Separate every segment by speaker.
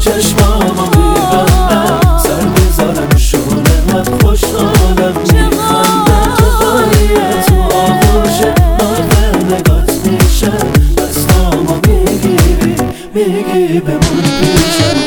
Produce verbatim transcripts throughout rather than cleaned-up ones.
Speaker 1: چشمامو میبندم سر بذارم شونه قد خوشحالم میخندم چقدریه تو آغوشه من نگات میشم دستامو میگیری میگی بمون پیشم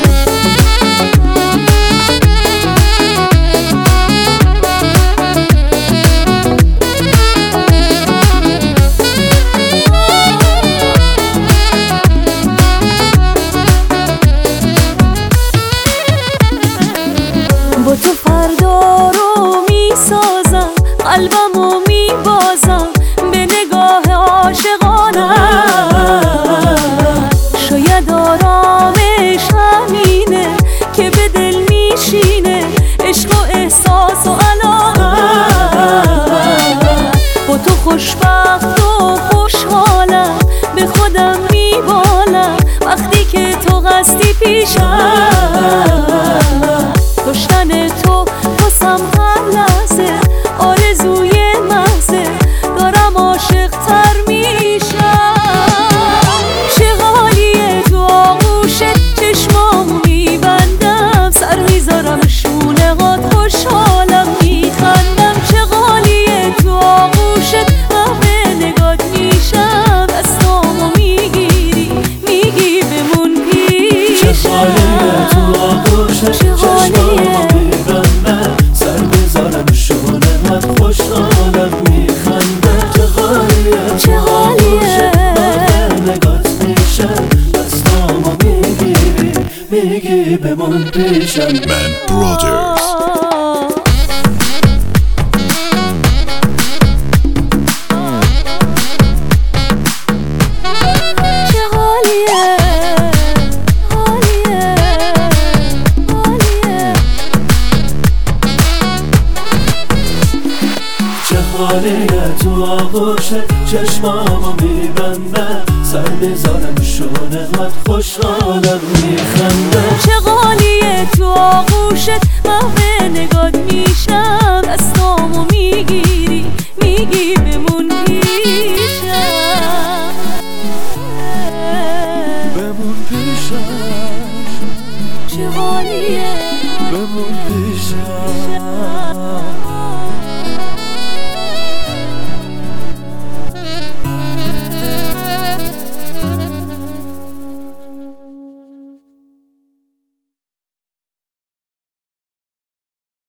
Speaker 2: با تو فردا رو میسازم قلبمو میبازم به نگاه عاشقانم شاید آرامش همینه که به دل میشینه عشق و احساس و علاقه با تو خوشبخت و خوشحالم به خودم میبالم وقتی که تو قصدی پیشم داشتن تو واسم هر لحظه آرزوی محضه دارم عاشق تر میشم چه حالیه تو آغوشت چشمامو میبندم سر میذارم شونه قد خوشحالم میخندم چه حالیه تو آغوشت من به نگات میشم دستامو میگیری میگی بمون پیشم
Speaker 1: چه حالیه تو آغوشت چشمامو میبندم سر بذارم شونه قد خوشحالم میخندم چه حالیه
Speaker 2: چه حالیه
Speaker 1: من به نگات میشم دستامو میگیری میگی بمون پیشم
Speaker 3: Man Brothers.
Speaker 2: چه حالیه حالیه حالیه
Speaker 1: چه حالیه تو آغوشت چشمامو میبندم سر بذارم شونه قد خوشحالم میخندم
Speaker 2: چه حالیه تو آغوشت من به نگات میشم دستامو میگیری میگی بمون پیشم
Speaker 1: بمون پیشم
Speaker 2: چه حالیه
Speaker 1: بمون پیشم